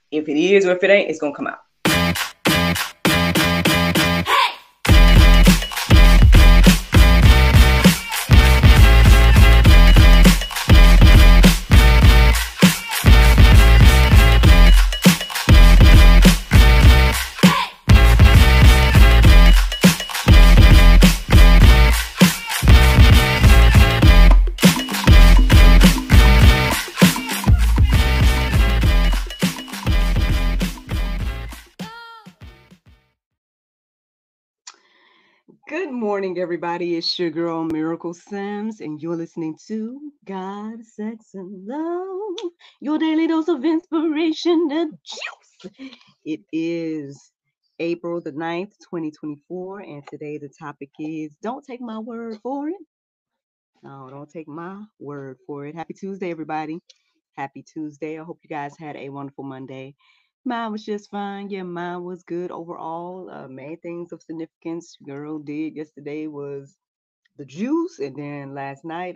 If it is or if it ain't, it's gonna come out. Good morning, everybody. It's your girl, Miracle Sims, and you're listening to God, Sex, and Love, your daily dose of inspiration, the juice. It is April the 9th, 2024, and today the topic is Don't Take My Word for It. No, don't take my word for it. Happy Tuesday, everybody. Happy Tuesday. I hope you guys had a wonderful Monday. Mine was just fine. Yeah, mine was good overall. Main things of significance girl did yesterday was the juice, and then last night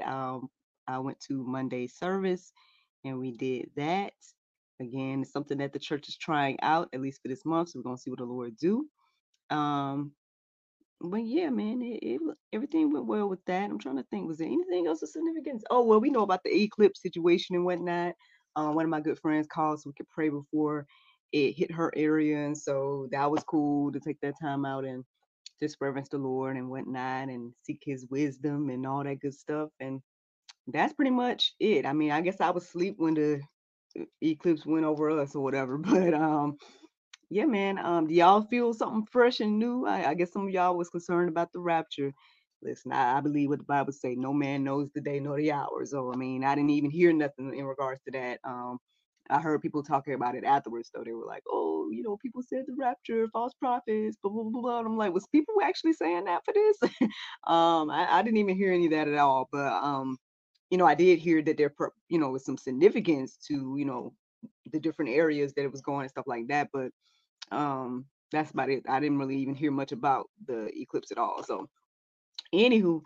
I went to Monday service, and we did that. Again, it's something that the church is trying out at least for this month, so we're gonna see what the Lord do. Um, but yeah, man, everything went well with that. I'm trying to think, was there anything else of significance? Oh well, we know about the eclipse situation and whatnot. One of my good friends called so we could pray before it hit her area, and so that was cool to take that time out and just reverence the Lord and whatnot, and seek His wisdom and all that good stuff. And that's pretty much it. I mean, I guess I was asleep when the eclipse went over us or whatever, but yeah, man. Do y'all feel something fresh and new? I guess some of y'all was concerned about the rapture. Listen, I believe what the Bible say. No man knows the day nor the hour. So I mean, I didn't even hear nothing in regards to that. I heard people talking about it afterwards, though. They were like, "Oh, people said the rapture, false prophets, blah blah blah." Blah. And I'm like, was people actually saying that for this? I didn't even hear any of that at all. But I did hear that there, was some significance to, the different areas that it was going and stuff like that. But that's about it. I didn't really even hear much about the eclipse at all. So anywho,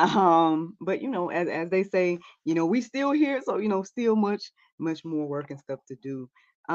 but as they say, we still here, so still much more work and stuff to do.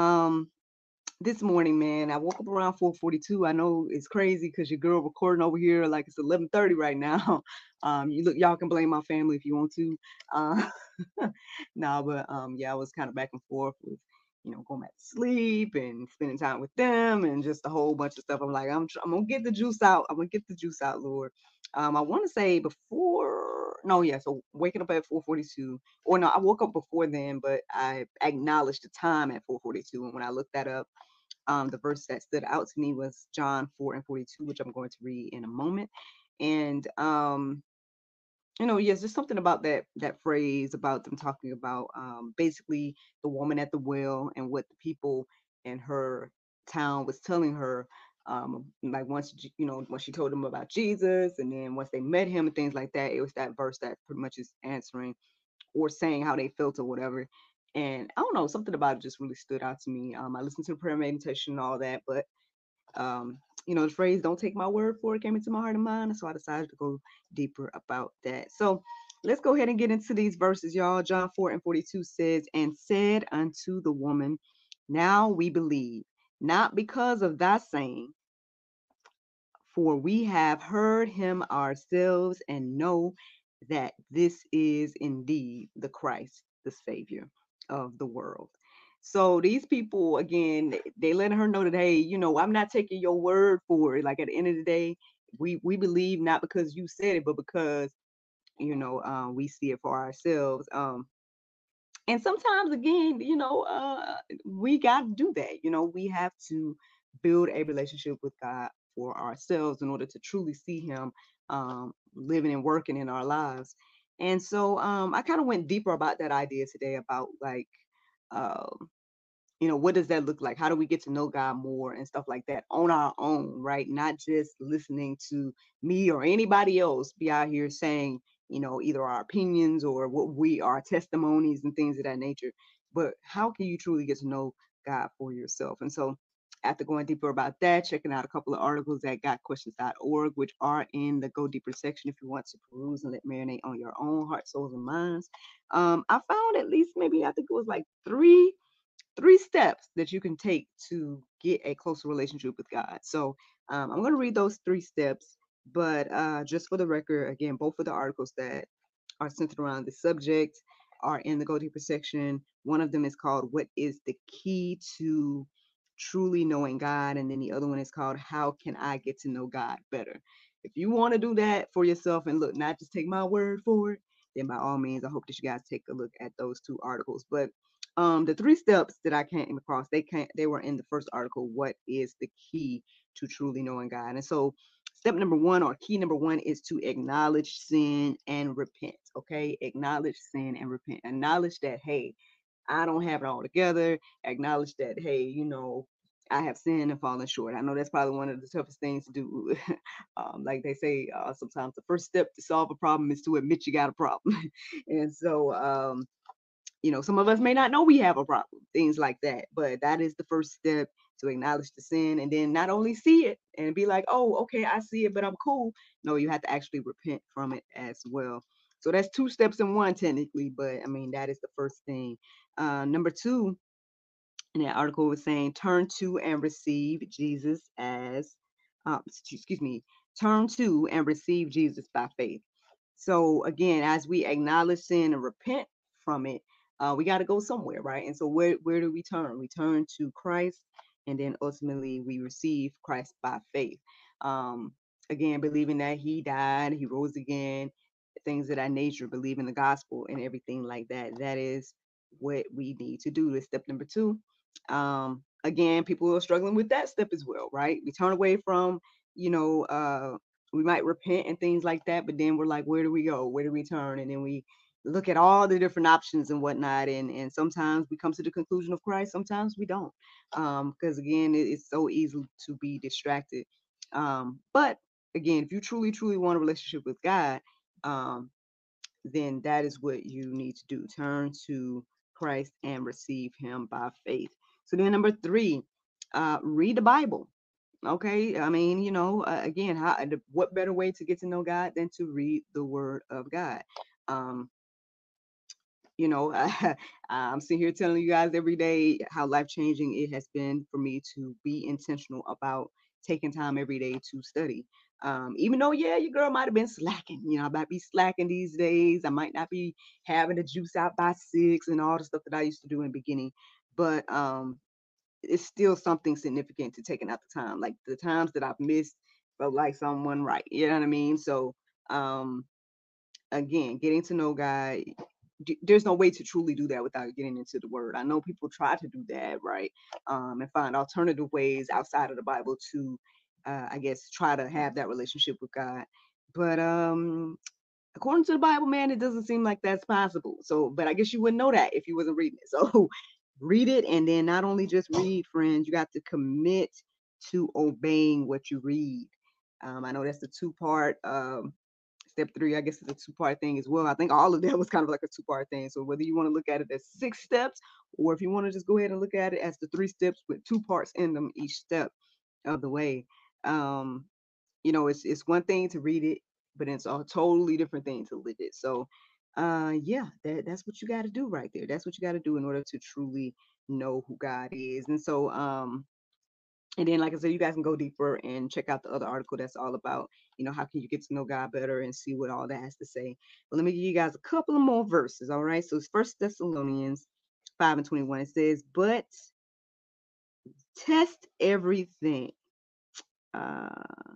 This morning, man, I woke up around 4:42. I know it's crazy because your girl recording over here like it's 11:30 right now. Y'all can blame my family if you want to. Uh, no, but yeah, I was kind of back and forth with, going back to sleep and spending time with them and just a whole bunch of stuff. I'm like, I'm gonna get the juice out. I'm gonna get the juice out, Lord. I want to say before, no, yeah. So waking up at 4:42, or no, I woke up before then, but I acknowledged the time at 4:42, and when I looked that up, the verse that stood out to me was John 4:42, which I'm going to read in a moment. And yes, there's something about that phrase about them talking about basically the woman at the well and what the people in her town was telling her. Like once once she told them about Jesus, and then once they met him and things like that, it was that verse that pretty much is answering or saying how they felt or whatever. And I don't know, something about it just really stood out to me. I listened to the prayer meditation and all that, but the phrase "don't take my word for it" came into my heart and mind, so I decided to go deeper about that. So let's go ahead and get into these verses, y'all. John 4:42 says, "And said unto the woman, Now we believe, not because of thy saying, for we have heard him ourselves and know that this is indeed the Christ, the Savior of the world." So these people, again, they letting her know that, hey, I'm not taking your word for it. Like at the end of the day, we believe not because you said it, but because we see it for ourselves. And sometimes, again, we got to do that. We have to build a relationship with God for ourselves in order to truly see Him living and working in our lives. And so I kind of went deeper about that idea today about like, um, what does that look like? How do we get to know God more and stuff like that on our own, right? Not just listening to me or anybody else be out here saying, either our opinions or our testimonies and things of that nature. But how can you truly get to know God for yourself? And so after going deeper about that, checking out a couple of articles at gotquestions.org, which are in the Go Deeper section if you want to peruse and let marinate on your own heart, souls, and minds. I found at least maybe I think it was like three 3 steps that you can take to get a closer relationship with God. So I'm going to read those 3 steps, but just for the record, again, both of the articles that are centered around the subject are in the Go Deeper section. One of them is called What is the Key to Truly Knowing God? And then the other one is called How Can I Get to Know God Better? If you want to do that for yourself and look, not just take my word for it, then by all means, I hope that you guys take a look at those 2 articles. But the 3 steps that I came across, they were in the first article, What is the Key to Truly Knowing God? And so step number 1 or key number 1 is to acknowledge sin and repent. Okay, acknowledge sin and repent. Acknowledge that, hey, I don't have it all together. Acknowledge that, hey, I have sinned and fallen short. I know that's probably one of the toughest things to do. Like they say, sometimes the first step to solve a problem is to admit you got a problem. And so, some of us may not know we have a problem, things like that. But that is the first step, to acknowledge the sin and then not only see it and be like, oh, okay, I see it, but I'm cool. No, you have to actually repent from it as well. So that's 2 steps in one, technically. But I mean, that is the first thing. Number 2, in that article was saying, turn to and receive Jesus as, excuse me, turn to and receive Jesus by faith. So again, as we acknowledge sin and repent from it, we got to go somewhere, right? And so where do we turn? We turn to Christ, and then ultimately we receive Christ by faith. Um, Again, believing that He died, He rose again, things of that nature, believing the gospel and everything like that. That is what we need to do. Is step number 2. Again, people are struggling with that step as well, right? We turn away from, you know, we might repent and things like that, but then we're like, where do we go? Where do we turn? And then we look at all the different options and whatnot. And sometimes we come to the conclusion of Christ, sometimes we don't. Because again, it's so easy to be distracted. But again, if you truly, truly want a relationship with God, um, then that is what you need to do. Turn to Christ and receive Him by faith. So then, number 3, read the Bible. Okay, I mean, again, what better way to get to know God than to read the Word of God? Um, I'm sitting here telling you guys every day how life changing it has been for me to be intentional about taking time every day to study. Even though, yeah, your girl might have been slacking. I might be slacking these days. I might not be having the juice out by 6 and all the stuff that I used to do in the beginning. But it's still something significant to taking out the time. Like the times that I've missed felt like someone right. You know what I mean? So um again, getting to know God, there's no way to truly do that without getting into the Word. I know people try to do that, right? And find alternative ways outside of the Bible to, I guess, try to have that relationship with God. But according to the Bible, man, it doesn't seem like that's possible. So, but I guess you wouldn't know that if you wasn't reading it. So, read it, and then not only just read, friends, you got to commit to obeying what you read. I know that's the 2-part. Step 3, I guess, is a 2-part thing as well. I think all of that was kind of like a 2-part thing. So whether you want to look at it as 6 steps, or if you want to just go ahead and look at it as the 3 steps with 2 parts in them each step of the way, um, it's one thing to read it, but it's a totally different thing to live it. So, yeah, that's what you got to do right there. That's what you got to do in order to truly know who God is. And so, and then, like I said, you guys can go deeper and check out the other article that's all about, how can you get to know God better and see what all that has to say. But let me give you guys a couple of more verses, all right? So it's 1 Thessalonians 5:21. It says, but test everything. Uh,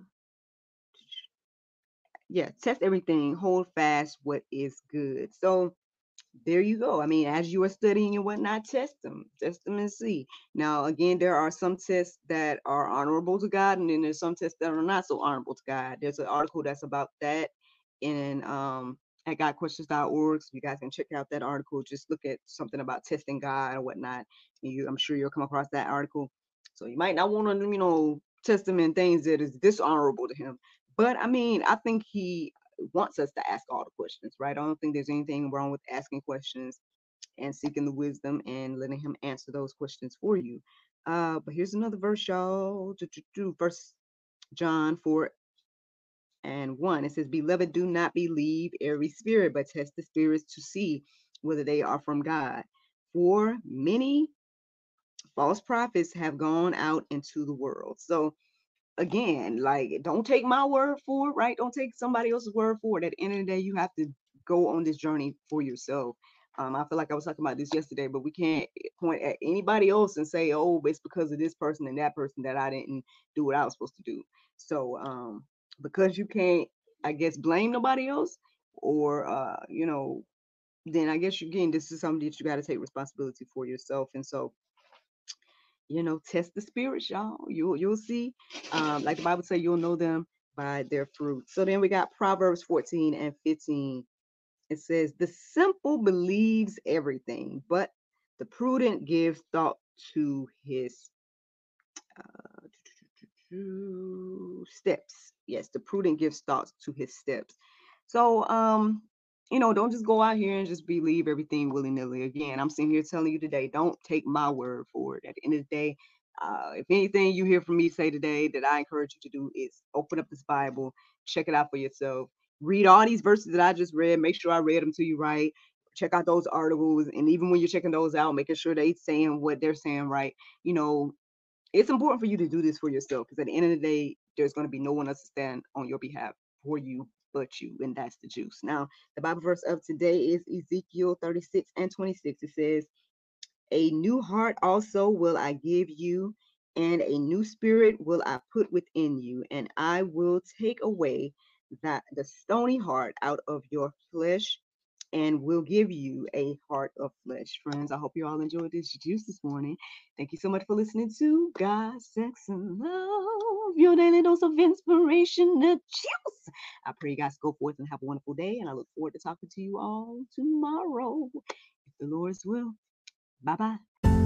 test everything, hold fast what is good. So there you go. I mean, as you are studying and whatnot, test them and see. Now, again, there are some tests that are honorable to God, and then there's some tests that are not so honorable to God. There's an article that's about that in at GodQuestions.org. So you guys can check out that article. Just look at something about testing God or whatnot. I'm sure you'll come across that article. So you might not want to, test him in things that is dishonorable to him. But I mean, I think he wants us to ask all the questions, right? I don't think there's anything wrong with asking questions and seeking the wisdom and letting him answer those questions for you. But here's another verse, y'all. First John 4:1. It says, beloved, do not believe every spirit, but test the spirits to see whether they are from God. For many false prophets have gone out into the world. So again, like, don't take my word for it, right? Don't take somebody else's word for it. At the end of the day, you have to go on this journey for yourself. I feel like I was talking about this yesterday, but we can't point at anybody else and say, oh, it's because of this person and that person that I didn't do what I was supposed to do. So because you can't, I guess, blame nobody else, or then I guess again, this is something that you got to take responsibility for yourself. And so, test the spirits, y'all. You'll see. Like the Bible says, you'll know them by their fruit. So then we got Proverbs 14 and 15. It says, the simple believes everything, but the prudent gives thought to his steps. Yes, the prudent gives thoughts to his steps. So, don't just go out here and just believe everything willy-nilly. Again, I'm sitting here telling you today, don't take my word for it. At the end of the day, if anything you hear from me say today that I encourage you to do is open up this Bible, check it out for yourself. Read all these verses that I just read. Make sure I read them to you right. Check out those articles. And even when you're checking those out, making sure they're saying what they're saying right. It's important for you to do this for yourself, because at the end of the day, there's going to be no one else to stand on your behalf for you but you, and that's the juice. Now, the Bible verse of today is Ezekiel 36 and 26. It says, a new heart also will I give you, and a new spirit will I put within you, and I will take away the stony heart out of your flesh, and will give you a heart of flesh. Friends, I hope you all enjoyed this juice this morning. Thank you so much for listening to God, Sex, and Love, your daily dose of inspiration, the juice. I pray you guys go forth and have a wonderful day, and I look forward to talking to you all tomorrow, if the Lord's will. Bye-bye.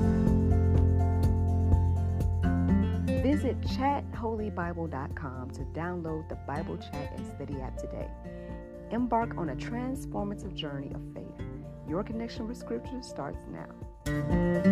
Visit chatholybible.com to download the Bible Chat and Study app today. Embark on a transformative journey of faith. Your connection with Scripture starts now.